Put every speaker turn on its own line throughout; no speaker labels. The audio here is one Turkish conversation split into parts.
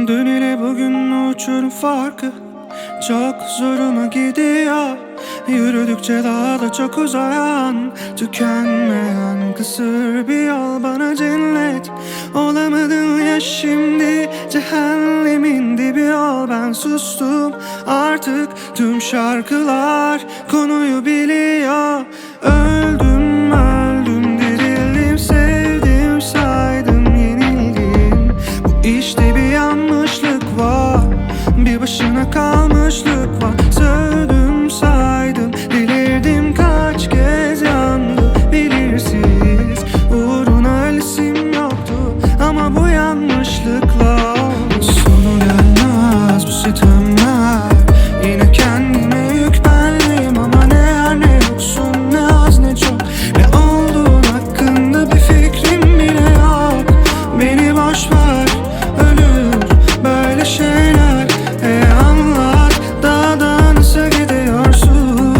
Dün ile bugün uçurum farkı çok zoruma gidiyor. Yürüdükçe daha da çok uzayan, tükenmeyen kısır bir yol bana cennet. Olamadın ya şimdi, cehennemin dibi ol. Ben sustum artık, tüm şarkılar konuyu biliyor. Öldüm öldüm dirildim, sevdim saydım yenildim. Bu işte bir yanlışlık var, bir başına kalmışlık var. Sövdüm saydım delirdim, kaç kez yandım belirsiz. Uğruna ölesim yoktu ama bu yanlışlıkla sonu gelmez bu sitemler. Yine kendime yük benliyim ama ne yer ne yoksun, ne az ne çok. Ne olduğun hakkında bir fikrim bile yok. Beni boş ver, ölür böyle şeyler. Anlat daha da nasıl gidiyorsun.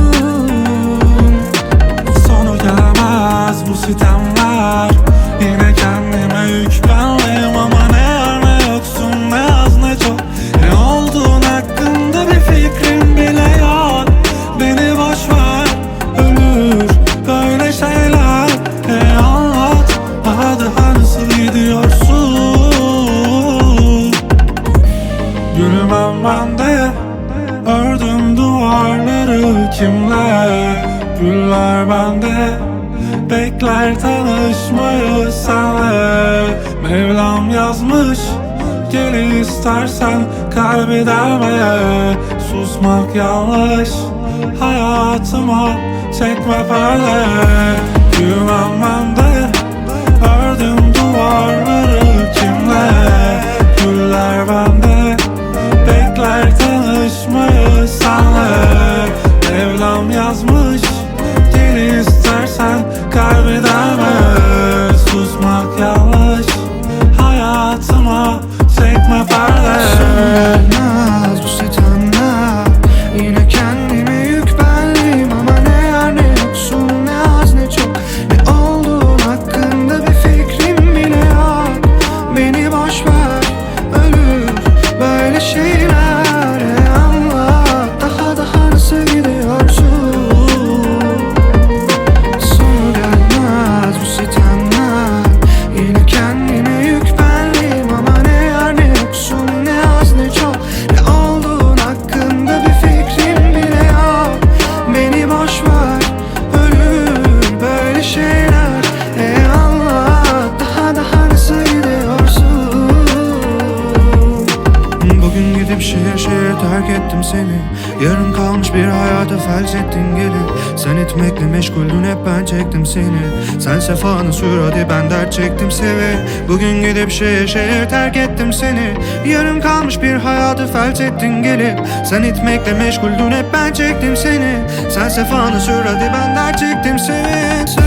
Sonu gelmez bu sitemler. Yine kendime yük benliyim ama ne yer ne yoksun, ne az ne çok. Ne olduğun hakkında bir fikrim bile yok. Beni boş ver, ölür böyle şeyler. Anlat daha nasıl gidiyorsun. Gülmem ben de, ördüm duvarları kimle. Güller bende, bekler tanışmayı senle. Mevlam yazmış, gel istersen kalbi dermeye. Susmak yanlış, hayatıma çekme perde. Gülmem ben de, ördüm duvarları kimle. Güller bende, bekler tanışmayı senle. Mevlam yazmış, gel istersen kalbi derme. Susmak yanlış, hayatıma çekme perde.
Sönmez bu sitemler. Yine kendime yük benliyim ama ne yer ne yoksun, ne az ne çok. Ne olduğun hakkında bir fikrim bile yok. Beni boş ver, ölür böyle şeyler. Anlat daha nasıl gidiyorsun. Sonu gelmez bu sitemler. Yine kendime yük benliyim ama ne yer ne yoksun, ne az ne çok. Ne olduğun hakkında bir fikrim bile yok. Beni boş ver, ölür böyle şeyler. Anlat daha nasıl gidiyorsun. Bugün gidip şehir şehir terk ettim seni. Yarım kalmış bir hayata felç ettin gelip. Sen etmekle meşguldün, hep ben çektim seni. Sen sefanı sür hadi, ben dert çektim seve. Bugün gidip şehir şehir terk ettim seni. Yarım kalmış bir hayatı felç ettin gelip. Sen etmekle meşguldün, hep ben çektim seni. Sen sefanı sür hadi, ben dert çektim seve.